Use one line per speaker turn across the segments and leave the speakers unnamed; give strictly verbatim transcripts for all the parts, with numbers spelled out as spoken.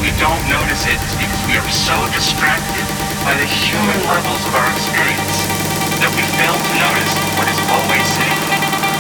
we don't notice it is because we are so distracted by the human levels of our experience that we fail to notice what is always sitting there.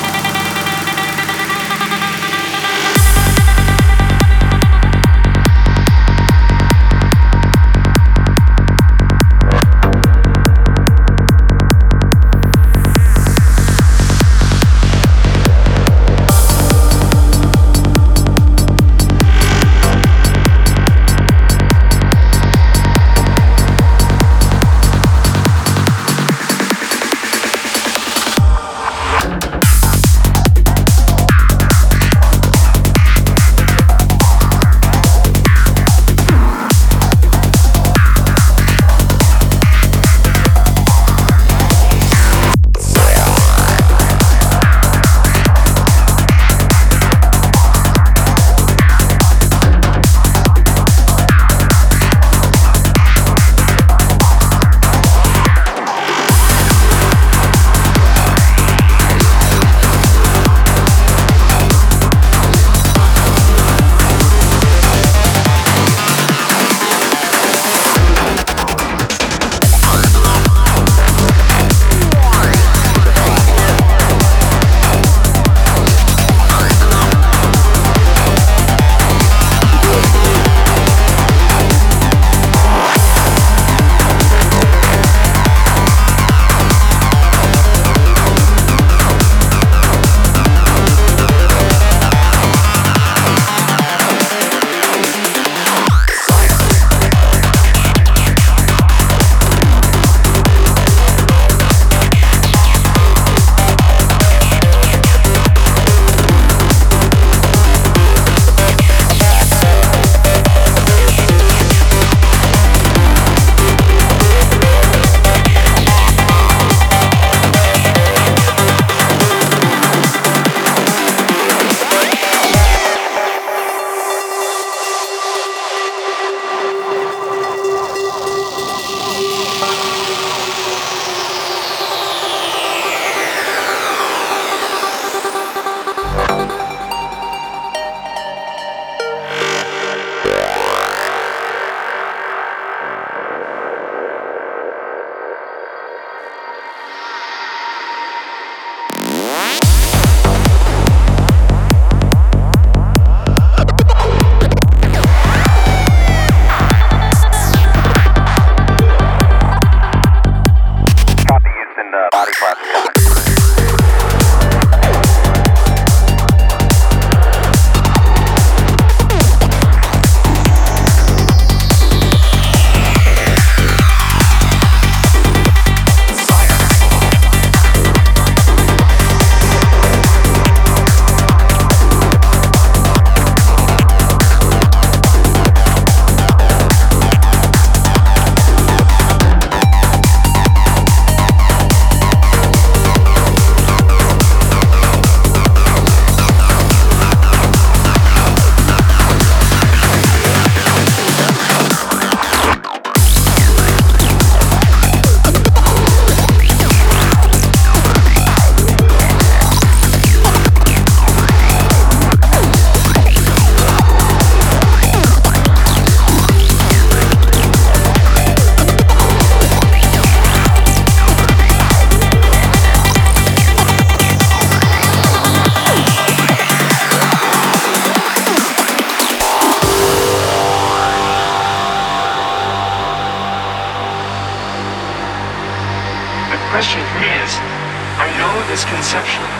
Question for me is, I know this conceptually.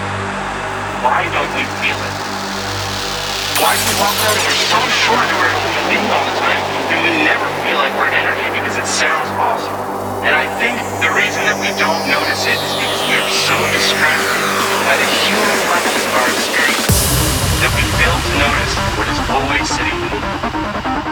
Why don't we feel it? Why do we walk around and we're so sure that we're a human being all the time, and we never feel like we're energy because it sounds awesome? And I think the reason that we don't notice it is because we are so distracted by the human levels of our experience that we fail to notice what is always sitting there.